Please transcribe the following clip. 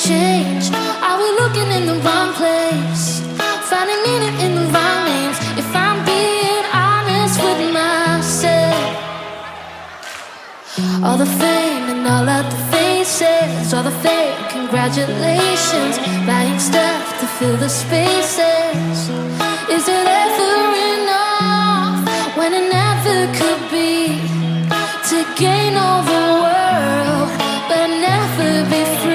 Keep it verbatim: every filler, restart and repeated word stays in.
change? Are we looking in the wrong place? Finding meaning in the wrong names? If I'm being honest with myself, all the fame and all of the faces, all the fake congratulations, buying stuff to fill the spaces. Is it ever enough when it never could be, to gain all the world